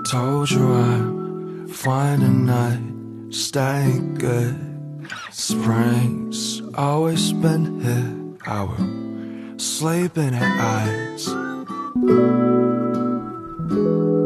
Told you I'm fine tonight, staying good. Spring's always been here. I will sleep in her eyes.